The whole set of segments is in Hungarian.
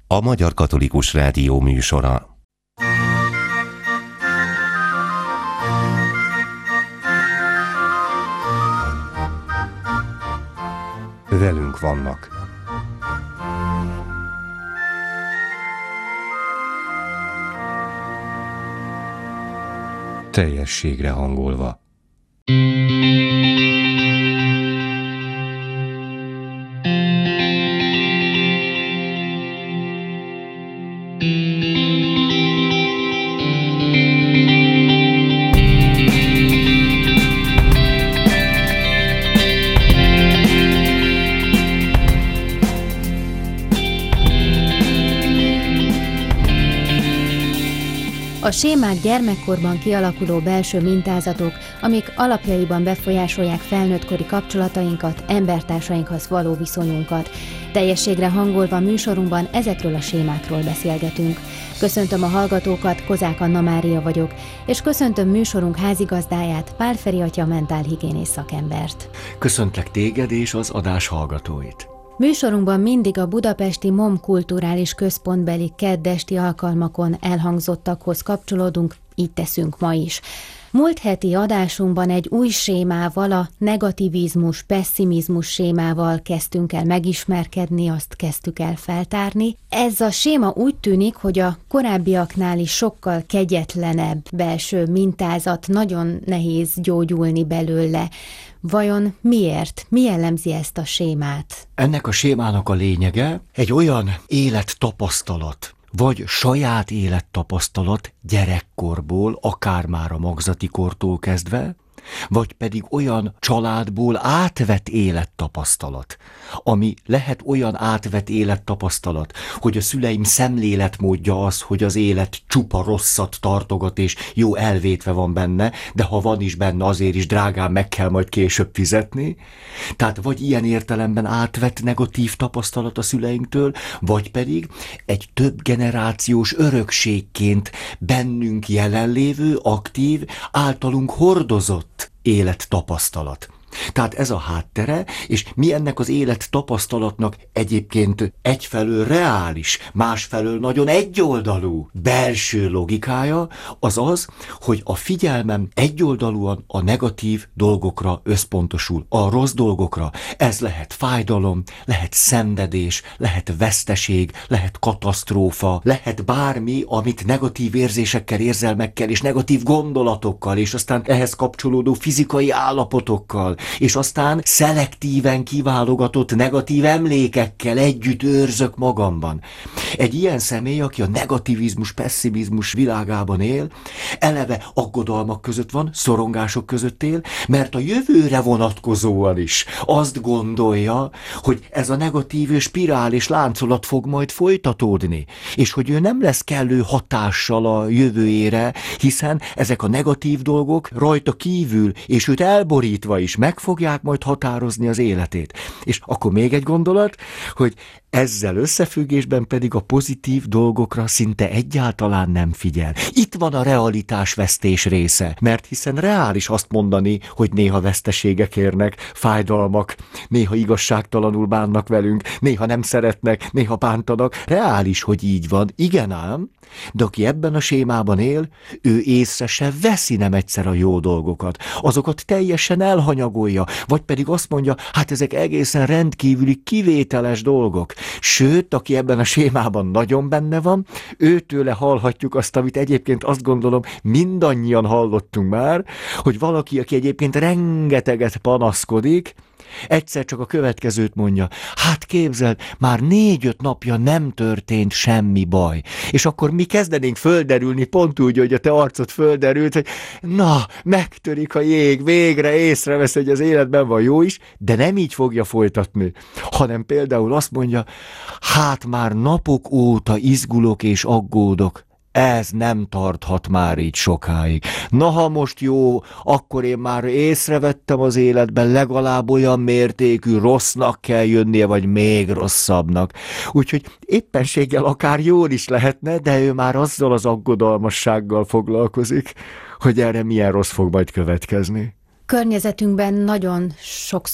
a Magyar Katolikus Rádió műsora. Velünk vannak. Teljességre hangolva. A sémák gyermekkorban kialakuló belső mintázatok, amik alapjaiban befolyásolják felnőttkori kapcsolatainkat, embertársainkhoz való viszonyunkat. Teljességre hangolva műsorunkban ezekről a sémákról beszélgetünk. Köszöntöm a hallgatókat, Kozák Anna Mária vagyok, és köszöntöm műsorunk házigazdáját, Pál Feri atya mentálhigiénész szakembert. Köszöntlek téged és az adás hallgatóit. Műsorunkban mindig a budapesti MOM kulturális központbeli keddesti alkalmakon elhangzottakhoz kapcsolódunk, így teszünk ma is. Múlt heti adásunkban egy új sémával, a negativizmus, pessimizmus sémával kezdtünk el megismerkedni, azt kezdtük el feltárni. Ez a séma úgy tűnik, hogy a korábbiaknál is sokkal kegyetlenebb belső mintázat, nagyon nehéz gyógyulni belőle. Vajon miért? Mi jellemzi ezt a sémát? Ennek a sémának a lényege egy olyan élettapasztalat, vagy saját élettapasztalat gyerekkorból, akár már a magzati kortól kezdve, vagy pedig olyan családból átvett élettapasztalat, ami lehet olyan átvett élettapasztalat, hogy a szüleim szemléletmódja az, hogy az élet csupa rosszat tartogat, és jó elvétve van benne, de ha van is benne, azért is drágán meg kell majd később fizetni. Tehát vagy ilyen értelemben átvett negatív tapasztalat a szüleinktől, vagy pedig egy több generációs örökségként bennünk jelenlévő, aktív, általunk hordozott élettapasztalat. Tehát ez a háttere, és mi ennek az élettapasztalatnak egyébként egyfelől reális, másfelől nagyon egyoldalú belső logikája, az az, hogy a figyelmem egyoldalúan a negatív dolgokra összpontosul, a rossz dolgokra. Ez lehet fájdalom, lehet szenvedés, lehet veszteség, lehet katasztrófa, lehet bármi, amit negatív érzésekkel, érzelmekkel és negatív gondolatokkal, és aztán ehhez kapcsolódó fizikai állapotokkal, és aztán szelektíven kiválogatott negatív emlékekkel együtt őrzök magamban. Egy ilyen személy, aki a negativizmus, pessimizmus világában él, eleve aggodalmak között van, szorongások között él, mert a jövőre vonatkozóan is azt gondolja, hogy ez a negatív spirál és láncolat fog majd folytatódni, és hogy ő nem lesz kellő hatással a jövőjére, hiszen ezek a negatív dolgok rajta kívül, és őt elborítva is meg fogják majd határozni az életét. És akkor még egy gondolat, hogy ezzel összefüggésben pedig a pozitív dolgokra szinte egyáltalán nem figyel. Itt van a realitásvesztés része, mert hiszen reális azt mondani, hogy néha veszteségek érnek, fájdalmak, néha igazságtalanul bánnak velünk, néha nem szeretnek, néha bántanak. Reális, hogy így van, igen ám, de aki ebben a sémában él, ő észre se veszi nem egyszer a jó dolgokat. Azokat teljesen elhanyagolja, vagy pedig azt mondja, hát ezek egészen rendkívüli kivételes dolgok. Sőt, aki ebben a sémában nagyon benne van, őtőle hallhatjuk azt, amit egyébként azt gondolom mindannyian hallottunk már, hogy valaki, aki egyébként rengeteget panaszkodik, egyszer csak a következőt mondja, hát képzeld, már 4-5 napja nem történt semmi baj. És akkor mi kezdenénk földerülni, pont úgy, hogy a te arcod földerült, hogy na, megtörik a jég, végre észrevesz, hogy az életben van jó is, de nem így fogja folytatni, hanem például azt mondja, hát már napok óta izgulok és aggódok, ez nem tarthat már így sokáig. Na, ha most jó, akkor én már észrevettem az életben legalább olyan mértékű rossznak kell jönnie, vagy még rosszabbnak. Úgyhogy éppenséggel akár jól is lehetne, de ő már azzal az aggodalmassággal foglalkozik, hogy erre milyen rossz fog majd következni. Környezetünkben nagyon sokszor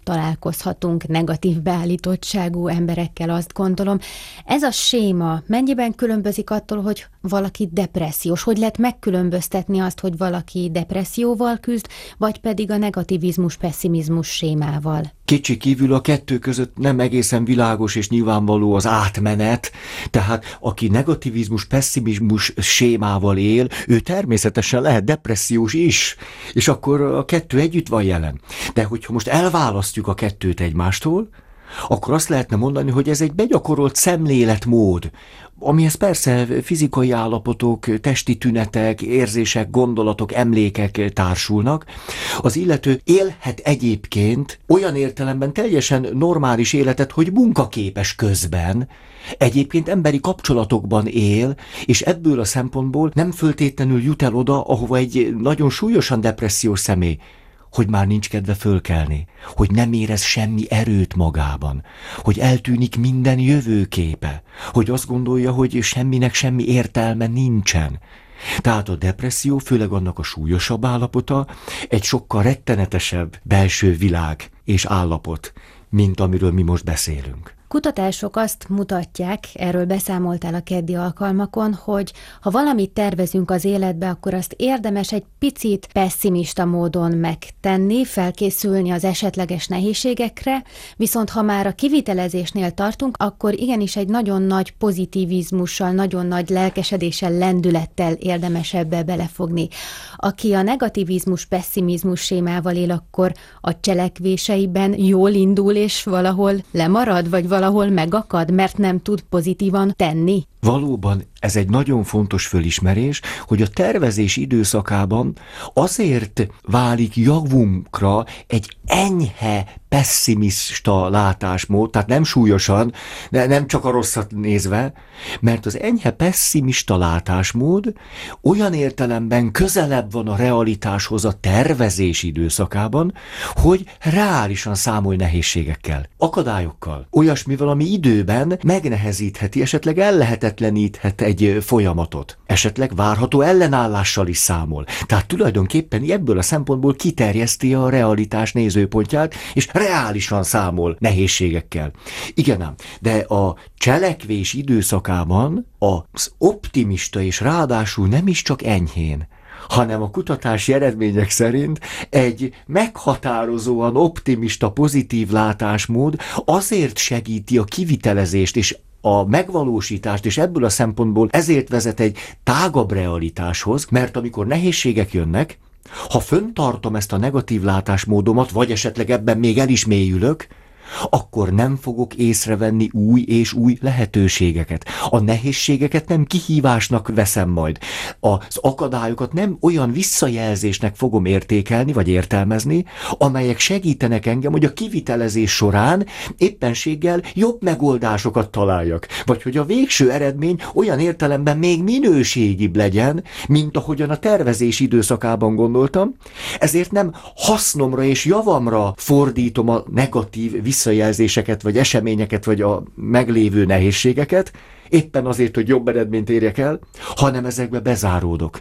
találkozhatunk negatív beállítottságú emberekkel, azt gondolom. Ez a séma mennyiben különbözik attól, hogy valaki depressziós? Hogy lehet megkülönböztetni azt, hogy valaki depresszióval küzd, vagy pedig a negativizmus, pessimizmus sémával? Kétség kívül a kettő között nem egészen világos és nyilvánvaló az átmenet, tehát aki negativizmus, pessimizmus sémával él, ő természetesen lehet depressziós is, és akkor a kettő együtt van jelen. De hogyha most elválasztjuk a kettőt egymástól, akkor azt lehetne mondani, hogy ez egy begyakorolt szemléletmód, amihez persze fizikai állapotok, testi tünetek, érzések, gondolatok, emlékek társulnak. Az illető élhet egyébként olyan értelemben teljesen normális életet, hogy munkaképes közben, egyébként emberi kapcsolatokban él, és ebből a szempontból nem föltétlenül jut el oda, ahova egy nagyon súlyosan depressziós személy, hogy már nincs kedve fölkelni, hogy nem érez semmi erőt magában, hogy eltűnik minden jövőképe, hogy azt gondolja, hogy semminek semmi értelme nincsen. Tehát a depresszió, főleg annak a súlyosabb állapota, egy sokkal rettenetesebb belső világ és állapot, mint amiről mi most beszélünk. Kutatások azt mutatják, erről beszámoltál a keddi alkalmakon, hogy ha valamit tervezünk az életbe, akkor azt érdemes egy picit pesszimista módon megtenni, felkészülni az esetleges nehézségekre, viszont ha már a kivitelezésnél tartunk, akkor igenis egy nagyon nagy pozitivizmussal, nagyon nagy lelkesedéssel, lendülettel érdemes ebbe belefogni. Aki a negativizmus, pessimizmus sémával él, akkor a cselekvéseiben jól indul és valahol lemarad, vagy valahol megakad, mert nem tud pozitívan tenni? Valóban ez egy nagyon fontos fölismerés, hogy a tervezés időszakában azért válik javunkra egy enyhe, pesszimista látásmód, tehát nem súlyosan, nem csak a rosszat nézve, mert az enyhe pesszimista látásmód olyan értelemben közelebb van a realitáshoz a tervezés időszakában, hogy reálisan számol nehézségekkel, akadályokkal, olyasmivel, ami időben megnehezítheti, esetleg ellehetetleníthet egy folyamatot. Esetleg várható ellenállással is számol. Tehát tulajdonképpen ebből a szempontból kiterjeszti a realitás nézőpontját, és reálisan számol nehézségekkel. Igen ám, de a cselekvés időszakában az optimista és ráadásul nem is csak enyhén, hanem a kutatási eredmények szerint egy meghatározóan optimista, pozitív látásmód azért segíti a kivitelezést és a megvalósítást, és ebből a szempontból ezért vezet egy tágabb realitáshoz, mert amikor nehézségek jönnek, ha föntartom ezt a negatív látásmódomat, vagy esetleg ebben még el is mélyülök, akkor nem fogok észrevenni új és új lehetőségeket. A nehézségeket nem kihívásnak veszem majd. Az akadályokat nem olyan visszajelzésnek fogom értékelni vagy értelmezni, amelyek segítenek engem, hogy a kivitelezés során éppenséggel jobb megoldásokat találjak. Vagy hogy a végső eredmény olyan értelemben még minőségibb legyen, mint ahogyan a tervezés időszakában gondoltam. Ezért nem hasznomra és javamra fordítom a negatív visszajelzéseket, vagy eseményeket, vagy a meglévő nehézségeket, éppen azért, hogy jobb eredményt érjek el, hanem ezekbe bezáródok.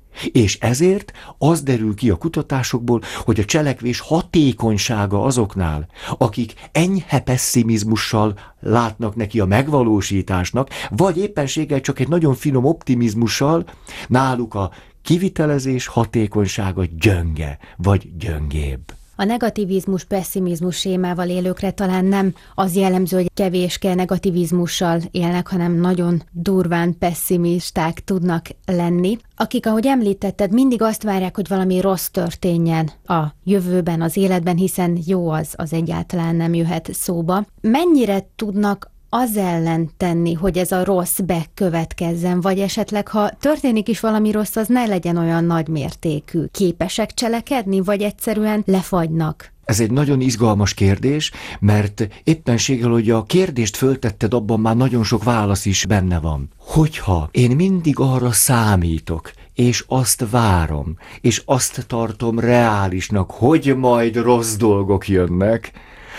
És ezért az derül ki a kutatásokból, hogy a cselekvés hatékonysága azoknál, akik enyhe pesszimizmussal látnak neki a megvalósításnak, vagy éppenséggel csak egy nagyon finom optimizmussal, náluk a kivitelezés hatékonysága gyönge, vagy gyöngébb. A negativizmus, pessimizmus sémával élőkre talán nem az jellemző, hogy kevéske negativizmussal élnek, hanem nagyon durván pessimisták tudnak lenni, akik, ahogy említetted, mindig azt várják, hogy valami rossz történjen a jövőben, az életben, hiszen jó az egyáltalán nem jöhet szóba. Mennyire tudnak az ellen tenni, hogy ez a rossz bekövetkezzen, vagy esetleg, ha történik is valami rossz, az ne legyen olyan nagymértékű. Képesek cselekedni, vagy egyszerűen lefagynak? Ez egy nagyon izgalmas kérdés, mert éppenséggel, hogy a kérdést föltetted, abban már nagyon sok válasz is benne van. Hogyha én mindig arra számítok, és azt várom, és azt tartom reálisnak, hogy majd rossz dolgok jönnek,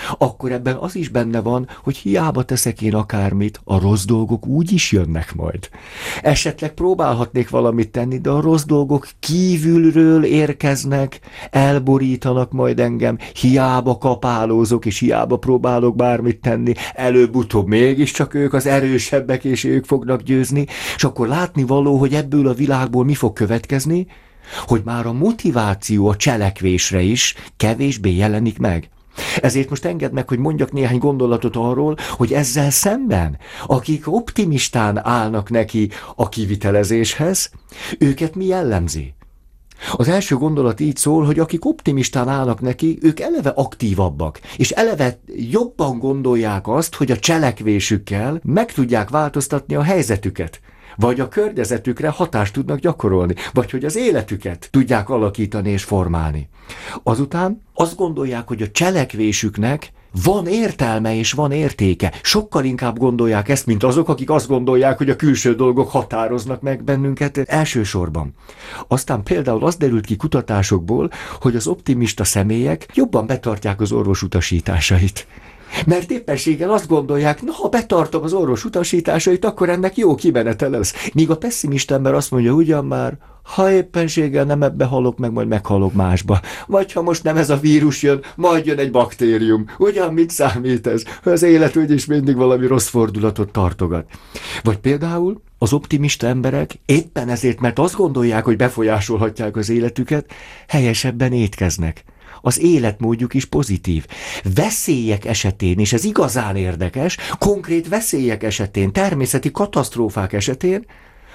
akkor ebben az is benne van, hogy hiába teszek én akármit, a rossz dolgok úgy is jönnek majd. Esetleg próbálhatnék valamit tenni, de a rossz dolgok kívülről érkeznek, elborítanak majd engem, hiába kapálózok, és hiába próbálok bármit tenni, előbb-utóbb mégiscsak ők az erősebbek, és ők fognak győzni, és akkor látni való, hogy ebből a világból mi fog következni, hogy már a motiváció a cselekvésre is kevésbé jelenik meg. Ezért most engedd meg, hogy mondjak néhány gondolatot arról, hogy ezzel szemben, akik optimistán állnak neki a kivitelezéshez, őket mi jellemzi? Az első gondolat így szól, hogy akik optimistán állnak neki, ők eleve aktívabbak, és eleve jobban gondolják azt, hogy a cselekvésükkel meg tudják változtatni a helyzetüket, vagy a környezetükre hatást tudnak gyakorolni, vagy hogy az életüket tudják alakítani és formálni. Azután azt gondolják, hogy a cselekvésüknek van értelme és van értéke. Sokkal inkább gondolják ezt, mint azok, akik azt gondolják, hogy a külső dolgok határoznak meg bennünket elsősorban. Aztán például az derült ki kutatásokból, hogy az optimista személyek jobban betartják az orvos utasításait. Mert éppenséggel azt gondolják, na, ha betartom az orvos utasításait, akkor ennek jó kimenete lesz. Míg a pesszimista ember azt mondja, ugyan már, ha éppenséggel nem ebbe halok meg, majd meghalok másba. Vagy ha most nem ez a vírus jön, majd jön egy baktérium. Ugyan mit számít ez? Az élet úgyis mindig valami rossz fordulatot tartogat. Vagy például az optimista emberek éppen ezért, mert azt gondolják, hogy befolyásolhatják az életüket, helyesebben étkeznek. Az életmódjuk is pozitív. Veszélyek esetén, és ez igazán érdekes, konkrét veszélyek esetén, természeti katasztrófák esetén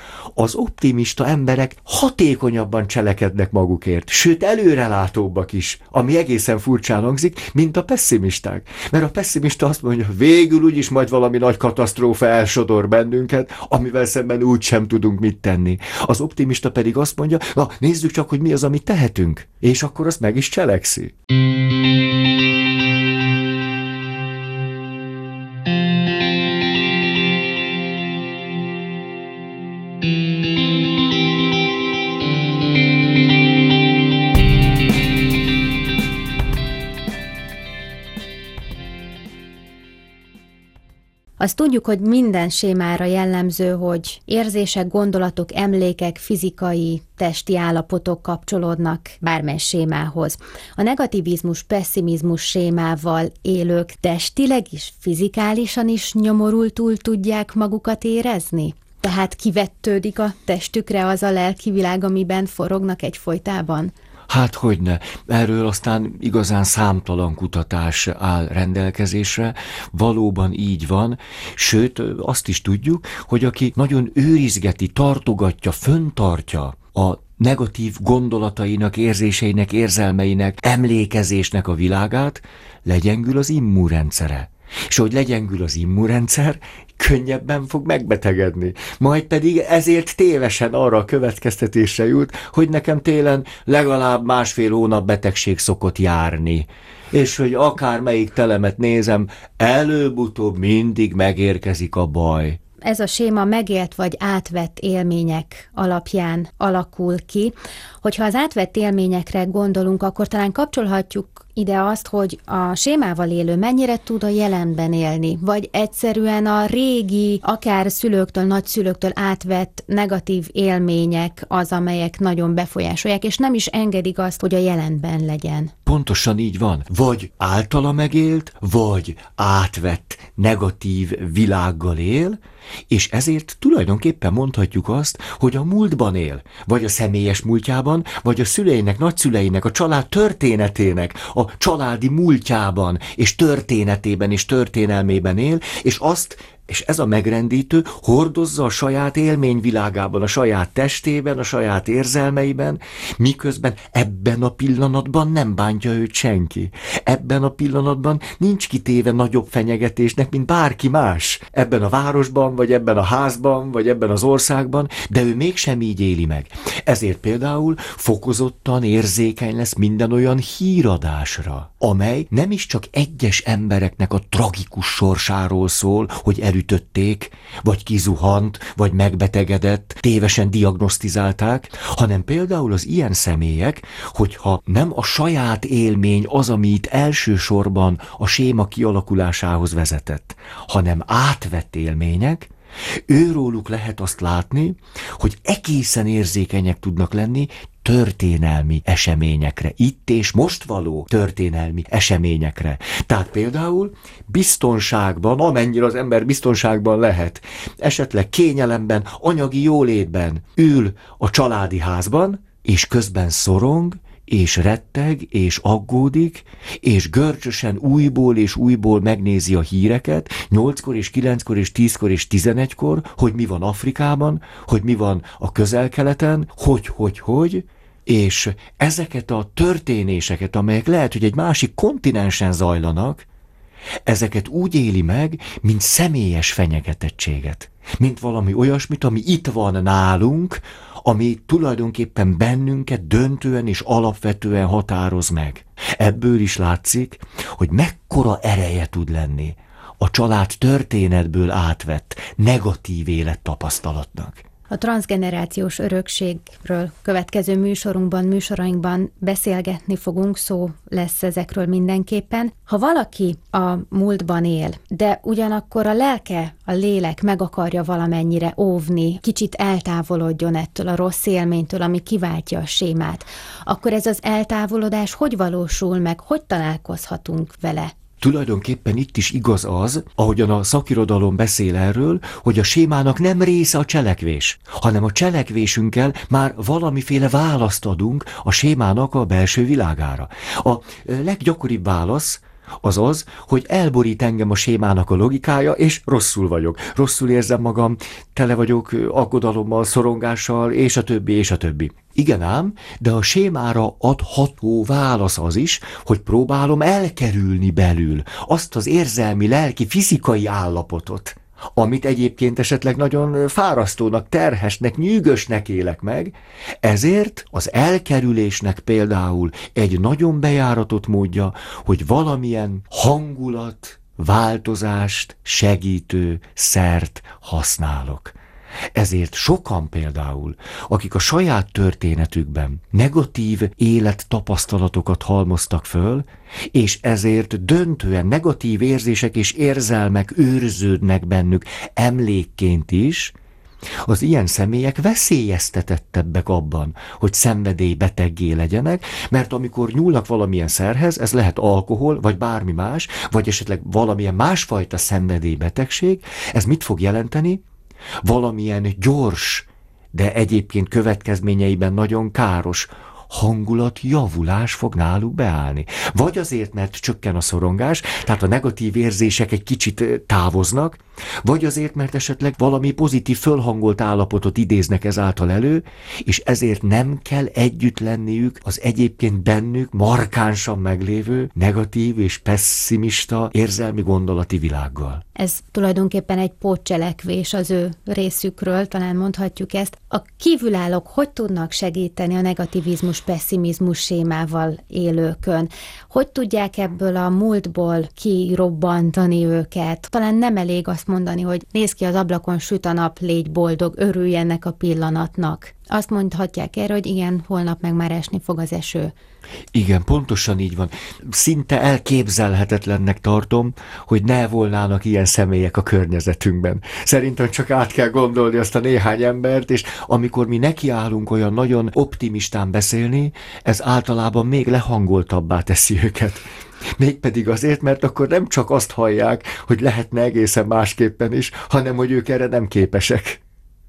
az optimista emberek hatékonyabban cselekednek magukért, sőt előrelátóbbak is, ami egészen furcsán hangzik, mint a pesszimisták. Mert a pesszimista azt mondja, végül úgyis majd valami nagy katasztrófa elsodor bennünket, amivel szemben úgysem tudunk mit tenni. Az optimista pedig azt mondja, na nézzük csak, hogy mi az, amit tehetünk, és akkor azt meg is cselekszi. Azt tudjuk, hogy minden sémára jellemző, hogy érzések, gondolatok, emlékek, fizikai, testi állapotok kapcsolódnak bármely sémához. A negativizmus, pesszimizmus sémával élők testileg is, fizikálisan is nyomorultul tudják magukat érezni? Tehát kivettődik a testükre az a lelki világ, amiben forognak egyfolytában? Hát hogyne, erről aztán igazán számtalan kutatás áll rendelkezésre, valóban így van, sőt azt is tudjuk, hogy aki nagyon őrizgeti, tartogatja, föntartja a negatív gondolatainak, érzéseinek, érzelmeinek, emlékezésnek a világát, legyengül az immunrendszere. És hogy legyengül az immunrendszer, könnyebben fog megbetegedni. Majd pedig ezért tévesen arra a következtetésre jut, hogy nekem télen legalább 1,5 hónap betegség szokott járni. És hogy akármelyik telemet nézem, előbb-utóbb mindig megérkezik a baj. Ez a séma megélt vagy átvett élmények alapján alakul ki. Hogyha az átvett élményekre gondolunk, akkor talán kapcsolhatjuk ide azt, hogy a sémával élő mennyire tud a jelenben élni, vagy egyszerűen a régi, akár szülőktől, nagyszülőktől átvett negatív élmények az, amelyek nagyon befolyásolják, és nem is engedik azt, hogy a jelenben legyen. Pontosan így van. Vagy általa megélt, vagy átvett negatív világgal él, és ezért tulajdonképpen mondhatjuk azt, hogy a múltban él, vagy a személyes múltjában, vagy a szüleinek, nagyszüleinek, a család történetének, a családi múltjában, és történetében, és történelmében él, és ez a megrendítő, hordozza a saját élményvilágában, a saját testében, a saját érzelmeiben, miközben ebben a pillanatban nem bántja őt senki. Ebben a pillanatban nincs kitéve nagyobb fenyegetésnek, mint bárki más. Ebben a városban, vagy ebben a házban, vagy ebben az országban, de ő mégsem így éli meg. Ezért például fokozottan érzékeny lesz minden olyan híradásra, amely nem is csak egyes embereknek a tragikus sorsáról szól, hogy elütötték, vagy kizuhant, vagy megbetegedett, tévesen diagnosztizálták, hanem például az ilyen személyek, hogyha nem a saját élmény az, ami itt elsősorban a séma kialakulásához vezetett, hanem átvett élmények, őróluk lehet azt látni, hogy egészen érzékenyek tudnak lenni történelmi eseményekre, itt és most való történelmi eseményekre. Tehát például biztonságban, amennyire az ember biztonságban lehet, esetleg kényelemben, anyagi jólétben ül a családi házban, és közben szorong, és retteg, és aggódik, és görcsösen újból és újból megnézi a híreket, 8-kor és 9-kor és 10-kor és 11-kor, hogy mi van Afrikában, hogy mi van a Közel-Keleten, hogy, és ezeket a történéseket, amelyek lehet, hogy egy másik kontinensen zajlanak, ezeket úgy éli meg, mint személyes fenyegetettséget. Mint valami olyasmit, ami itt van nálunk, ami tulajdonképpen bennünket döntően és alapvetően határoz meg. Ebből is látszik, hogy mekkora ereje tud lenni a család történetből átvett negatív élettapasztalatnak. A transzgenerációs örökségről következő műsorainkban beszélgetni fogunk, szó lesz ezekről mindenképpen. Ha valaki a múltban él, de ugyanakkor a lelke, a lélek meg akarja valamennyire óvni, kicsit eltávolodjon ettől a rossz élménytől, ami kiváltja a sémát, akkor ez az eltávolodás hogy valósul meg, hogy találkozhatunk vele? Tulajdonképpen itt is igaz az, ahogyan a szakirodalom beszél erről, hogy a sémának nem része a cselekvés, hanem a cselekvésünkkel már valamiféle választ adunk a sémának a belső világára. A leggyakoribb válasz az az, hogy elborít engem a sémának a logikája, és rosszul vagyok. Rosszul érzem magam, tele vagyok aggodalommal, szorongással, és a többi, és a többi. Igen ám, de a sémára adható válasz az is, hogy próbálom elkerülni belül azt az érzelmi, lelki, fizikai állapotot, amit egyébként esetleg nagyon fárasztónak, terhesnek, nyűgösnek élek meg, ezért az elkerülésnek például egy nagyon bejáratott módja, hogy valamilyen hangulat, változást segítő szert használok. Ezért sokan például, akik a saját történetükben negatív élettapasztalatokat halmoztak föl, és ezért döntően negatív érzések és érzelmek őrződnek bennük emlékként is, az ilyen személyek veszélyeztetettebbek abban, hogy szenvedélybeteggé legyenek, mert amikor nyúlnak valamilyen szerhez, ez lehet alkohol, vagy bármi más, vagy esetleg valamilyen másfajta szenvedélybetegség, ez mit fog jelenteni? Valamilyen gyors, de egyébként következményeiben nagyon káros hangulatjavulás fog náluk beállni. Vagy azért, mert csökken a szorongás, tehát a negatív érzések egy kicsit távoznak, vagy azért, mert esetleg valami pozitív fölhangolt állapotot idéznek ezáltal elő, és ezért nem kell együtt lenniük az egyébként bennük markánsan meglévő negatív és pesszimista érzelmi gondolati világgal. Ez tulajdonképpen egy pótcselekvés az ő részükről, talán mondhatjuk ezt. A kívülállók hogy tudnak segíteni a negativizmus, pessimizmus sémával élőkön? Hogy tudják ebből a múltból kirobbantani őket? Talán nem elég azt mondani, hogy nézd ki az ablakon, süt a nap, légy boldog, örülj ennek a pillanatnak. Azt mondhatják erre, hogy igen, holnap meg már esni fog az eső. Igen, pontosan így van. Szinte elképzelhetetlennek tartom, hogy ne volnának ilyen személyek a környezetünkben. Szerintem csak át kell gondolni azt a néhány embert, és amikor mi nekiállunk olyan nagyon optimistán beszélni, ez általában még lehangoltabbá teszi őket. Mégpedig azért, mert akkor nem csak azt hallják, hogy lehetne egészen másképpen is, hanem hogy ők erre nem képesek.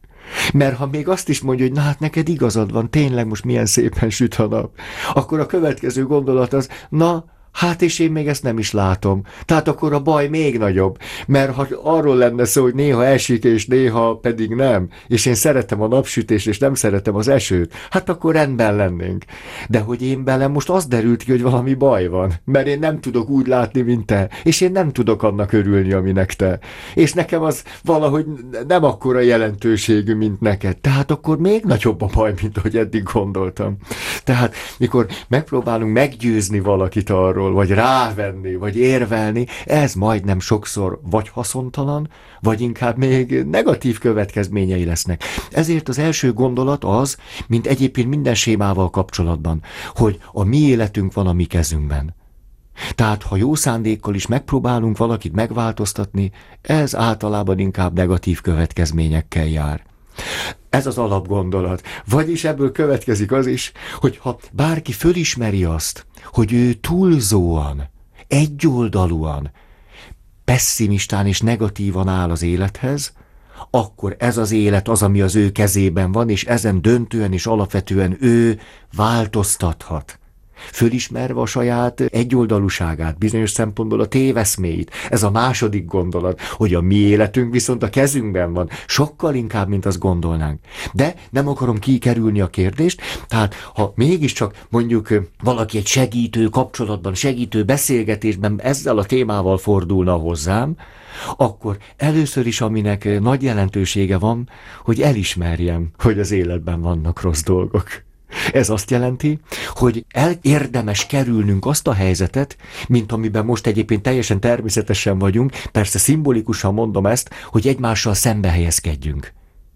Mert ha még azt is mondja, hogy na hát neked igazad van, tényleg most milyen szépen süt a nap, akkor a következő gondolat az, na hát és én még ezt nem is látom. Tehát akkor a baj még nagyobb, mert ha arról lenne szó, hogy néha esik és néha pedig nem, és én szeretem a napsütést és nem szeretem az esőt, hát akkor rendben lennénk. De hogy én belem most az derült ki, hogy valami baj van, mert én nem tudok úgy látni, mint te, és én nem tudok annak örülni, aminek te. És nekem az valahogy nem akkora jelentőségű, mint neked. Tehát akkor még nagyobb a baj, mint ahogy eddig gondoltam. Tehát mikor megpróbálunk meggyőzni valakit arról, arról, vagy rávenni, vagy érvelni, ez majdnem sokszor vagy haszontalan, vagy inkább még negatív következményei lesznek. Ezért az első gondolat az, mint egyébként minden sémával kapcsolatban, hogy a mi életünk van a mi kezünkben. Tehát, ha jó szándékkal is megpróbálunk valakit megváltoztatni, ez általában inkább negatív következményekkel jár. Ez az alapgondolat. Vagyis ebből következik az is, hogy ha bárki fölismeri azt, hogy ő túlzóan, egyoldalúan, pesszimistán és negatívan áll az élethez, akkor ez az élet az, ami az ő kezében van, és ezen döntően és alapvetően ő változtathat. Fölismerve a saját egyoldalúságát, bizonyos szempontból a téveszméit. Ez a második gondolat, hogy a mi életünk viszont a kezünkben van, sokkal inkább, mint azt gondolnánk. De nem akarom kikerülni a kérdést, tehát ha mégiscsak mondjuk valaki egy segítő kapcsolatban, segítő beszélgetésben ezzel a témával fordulna hozzám, akkor először is, aminek nagy jelentősége van, hogy elismerjem, hogy az életben vannak rossz dolgok. Ez azt jelenti, hogy érdemes kerülnünk azt a helyzetet, mint amiben most egyébként teljesen természetesen vagyunk, persze szimbolikusan mondom ezt, hogy egymással szembe helyezkedjünk.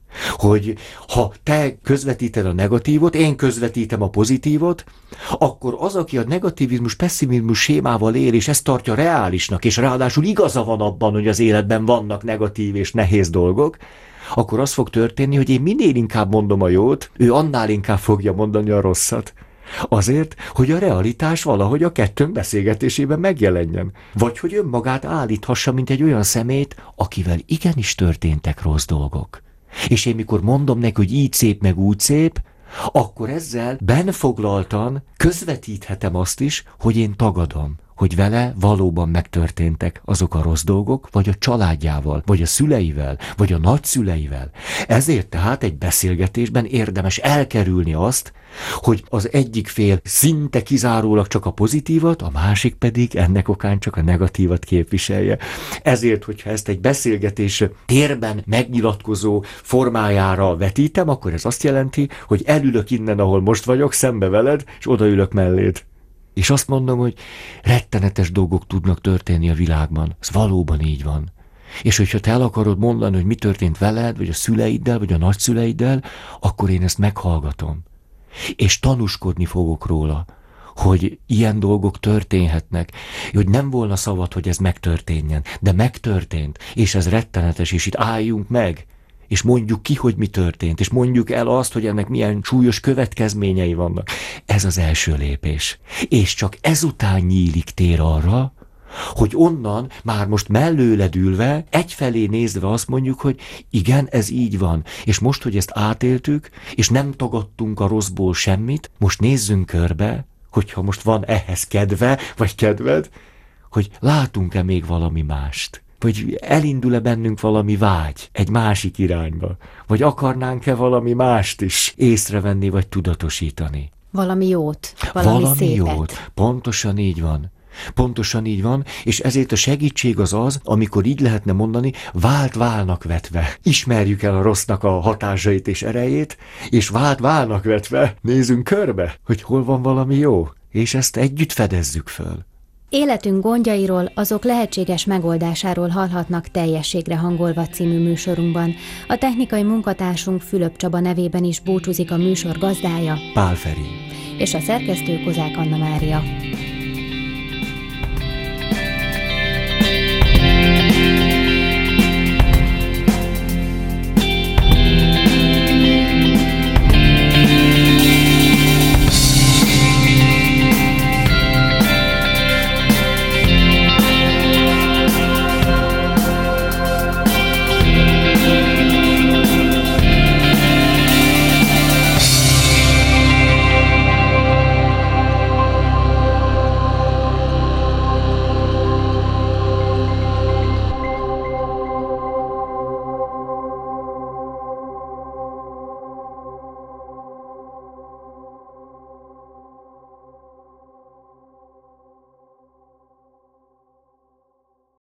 Hogy ha te közvetíted a negatívot, én közvetítem a pozitívot, akkor az, aki a negativizmus, pessimizmus sémával él, és ezt tartja reálisnak, és ráadásul igaza van abban, hogy az életben vannak negatív és nehéz dolgok, akkor az fog történni, hogy én minél inkább mondom a jót, ő annál inkább fogja mondani a rosszat. Azért, hogy a realitás valahogy a kettőnk beszélgetésében megjelenjen. Vagy hogy önmagát állíthassa, mint egy olyan szemét, akivel igenis történtek rossz dolgok. És én mikor mondom neki, hogy így szép, meg úgy szép, akkor ezzel benfoglaltan közvetíthetem azt is, hogy én tagadom, hogy vele valóban megtörténtek azok a rossz dolgok, vagy a családjával, vagy a szüleivel, vagy a nagyszüleivel. Ezért tehát egy beszélgetésben érdemes elkerülni azt, hogy az egyik fél szinte kizárólag csak a pozitívat, a másik pedig ennek okán csak a negatívat képviselje. Ezért, hogyha ezt egy beszélgetés térben megnyilatkozó formájára vetítem, akkor ez azt jelenti, hogy elülök innen, ahol most vagyok, szembe veled, és odaülök melléd. És azt mondom, hogy rettenetes dolgok tudnak történni a világban. Ez valóban így van. És hogyha te el akarod mondani, hogy mi történt veled, vagy a szüleiddel, vagy a nagyszüleiddel, akkor én ezt meghallgatom. És tanúskodni fogok róla, hogy ilyen dolgok történhetnek, hogy nem volna szabad, hogy ez megtörténjen, de megtörtént, és ez rettenetes, és itt álljunk meg, és mondjuk ki, hogy mi történt, és mondjuk el azt, hogy ennek milyen súlyos következményei vannak. Ez az első lépés. És csak ezután nyílik tér arra, hogy onnan már most mellőled ülve, egyfelé nézve azt mondjuk, hogy igen, ez így van. És most, hogy ezt átéltük, és nem tagadtunk a rosszból semmit, most nézzünk körbe, hogyha most van ehhez kedve, vagy kedved, hogy látunk-e még valami mást. Vagy elindul-e bennünk valami vágy egy másik irányba? Vagy akarnánk-e valami mást is észrevenni, vagy tudatosítani? Valami jót, valami szépet. Jót. Pontosan így van. Pontosan így van, és ezért a segítség az, amikor így lehetne mondani, vált-válnak vetve. Ismerjük el a rossznak a hatásait és erejét, és vált-válnak vetve nézzünk körbe, hogy hol van valami jó, és ezt együtt fedezzük föl. Életünk gondjairól, azok lehetséges megoldásáról hallhatnak Teljességre hangolva című műsorunkban. A technikai munkatársunk Fülöp Csaba nevében is búcsúzik a műsor gazdája, Pál Feri. És a szerkesztő Kozák Anna Mária.